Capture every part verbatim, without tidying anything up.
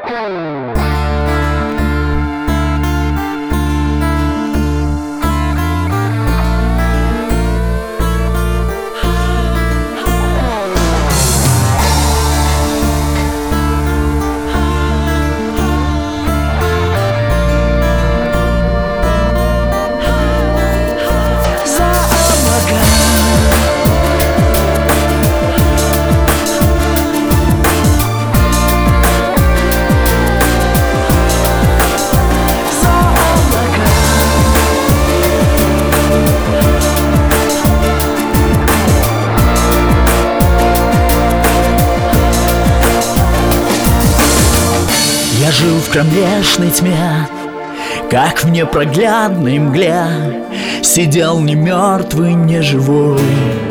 Я жил в кромешной тьме, как в непроглядной мгле, сидел не мертвый, не живой.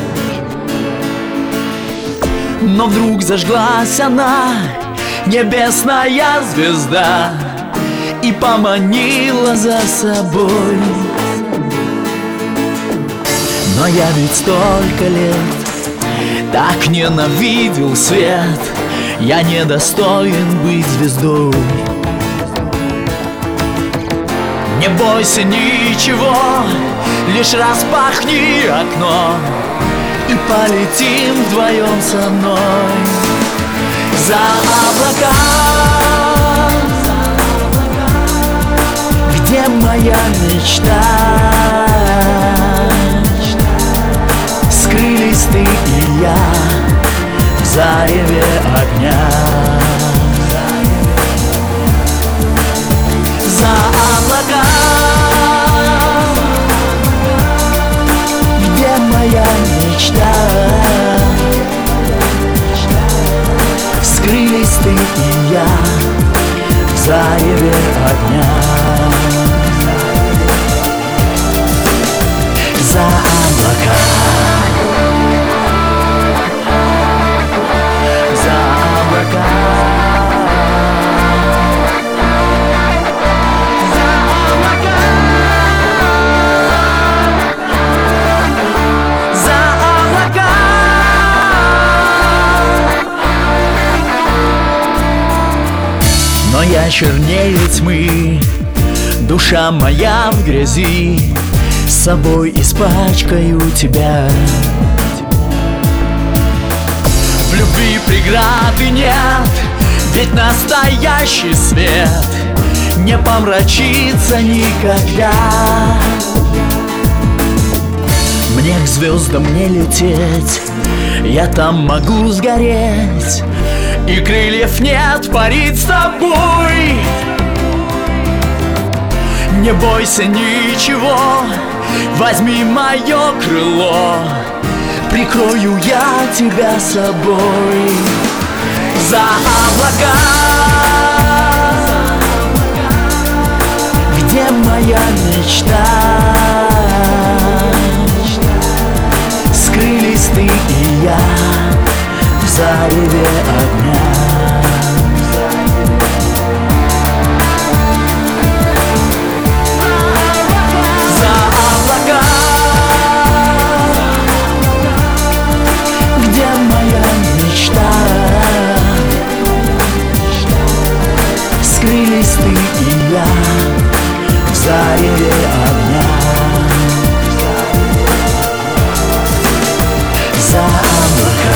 Но вдруг зажглась она, небесная звезда, и поманила за собой. Но я ведь столько лет так ненавидел свет, я недостоин быть звездой. Не бойся ничего, лишь распахни окно, и полетим вдвоем со мной за облака, где моя мечта. Скрылись ты и я в зареве огня. За облака, где моя мечта. Скрылись ты и я в зареве огня. За облака, но я чернее тьмы, душа моя в грязи, с собой испачкаю тебя. В любви преграды нет, ведь настоящий свет не помрачится никогда. Мне к звездам не лететь, я там могу сгореть, и крыльев нет парить с тобой. Не бойся ничего, возьми мое крыло, прикрою я тебя собой. За облака, где моя мечта. Скрылись ты и я в зареве огня. За облака, где моя мечта. Скрылись ты и я в зареве огня. За облака,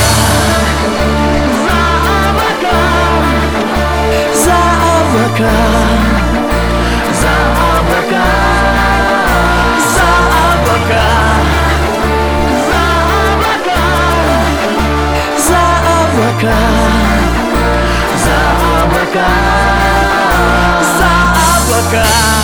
за облака, за облака, за облака, за облака, за облака, за облака, за облака.